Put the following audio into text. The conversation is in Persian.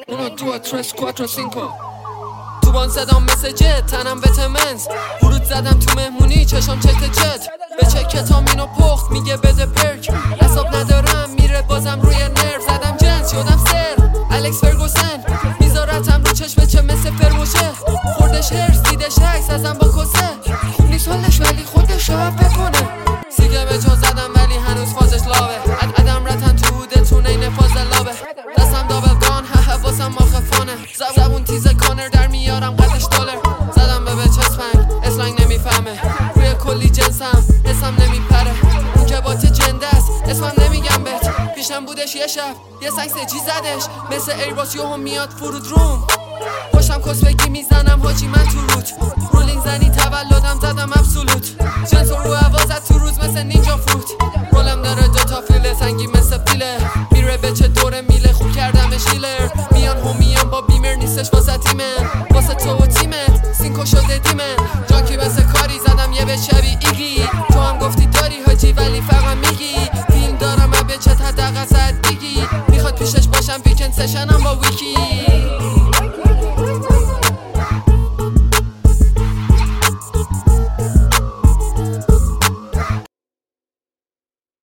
1, 2, 3, 4, 5 توبان زدم مثل جت تنم ویتامینز ورود زدم تو مهمونی چشام چت جت به چه کتامینو پخت میگه بده پرک حساب ندارم میره بازم روی نرو زدم جنس شدم سر الکس فرگوسن میذارتم رو چشم چه مثل فرموشه خوردش هرس دیدش عکس ازم با کسه خوب نیست حالش ولی خودش شب بکنه سیگه به جا زدم ولی هنوز فازش لاوه ادم رتن تو هودتون این فاز لابه دستم دابل گان واسم ماخفانه زبون تیز کانر در میارم قدش دلار زدم به چسپنگ اسلنگ نمیفهمه روی کلی جنسم اسم نمیپره اون که بات جنده است اسمم نمیگم بهت پیشم بودش یه شب یه سنگ سجی زدش مثل ایرباس یوهم میاد فرود روم پشتم کسبگی میزنم حاجی من تو روت رولینگ زنی تولدم زدم ابسولوت جنس رو عوازت تو روز مثل نینجا فروت رولم داره دوتا فیله سنگی مثل فیله میره به چه دوره میله خوب کردمش هیلر میان همیان با بیمر نیستش واسه تیمن واسه تو و تیمت سینکو شده دیمن جاکی مثل کاری زدم یه به شبی ایگی تو هم گفتی داری حاجی ولی فقط میگی فیلم دارم به چه حداقل 100 دیگی میخواد پیشش باشم ویکند سشنم با ویکی